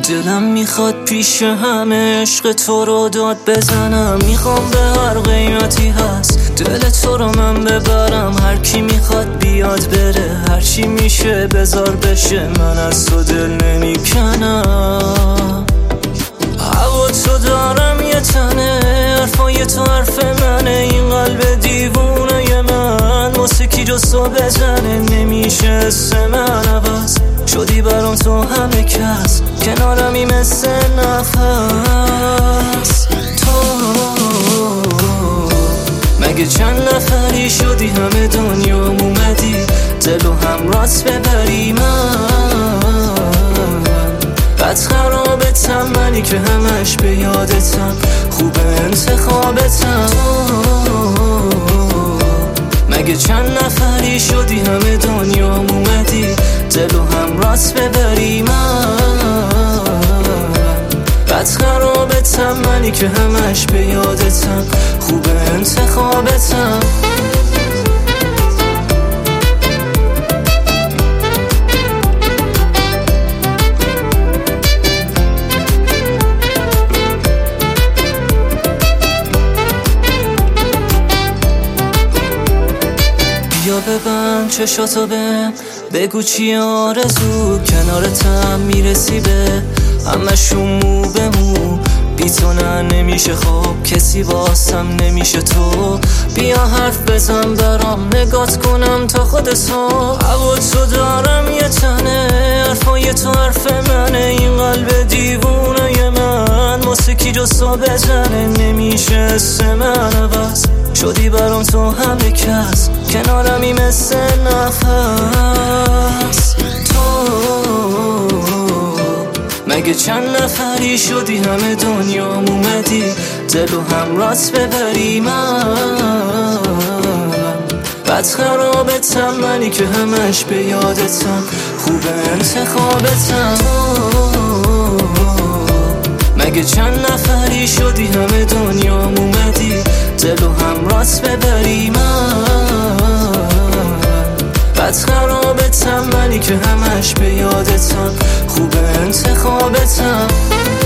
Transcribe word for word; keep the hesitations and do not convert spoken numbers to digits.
دلم میخواد پیش همه عشق تو رو داد بزنم. میخوام به هر قیمتی هست دل تو رو من ببرم. هر کی میخواد بیاد بره، هر چی میشه بذار بشه، من از تو دل نمیکنم. هوا تو دارم یه تنه، حرفای تو حرف منه، این قلب دیوونه من واسه کی جز تو بزنه. نمیشه اسم من عوض شدی برام تو همه کس، کنارمی مثل نفس. تو مگه چند نفری شدی همه دنیا اومدی دل و همراهت ببری. من بد خرابتم، منی که همش به یادتم، خوب انتخابتم. مگه چند نفری شدی همه دنیا اومدی دل و همراهت ببری. من بد خرابتم، منی که همش به یادتم، خوب انتخابتم. بیا ببند چشاتو بهم، بگو چی آرزو، کنارتم میرسی به همشون مو به مو. بی تو نه نمیشه خواب، کسی واسم نمیشه تو. بیا حرف بزن برام، نگات کنم تا خود صبح. هوا تو دارم یه تنه، حرفای تو حرف منه، این قلب دیوونه من واسه کی جز تو بزنه. نمیشه اسم من عوض شدی برام تو همه کس، کنارمی مثل نفس. تو مگه چند نفری شدی همه دنیا اومدی دل و همراهت ببری. من بد خرابتم، منی که همش به یادتم، خوب انتخابتم. مگه چند نفری شدی همه دنیا اومدی دل و همراهت ببری. من بد خرابتم، منی که همش به یادتم، خوب انتخابتم.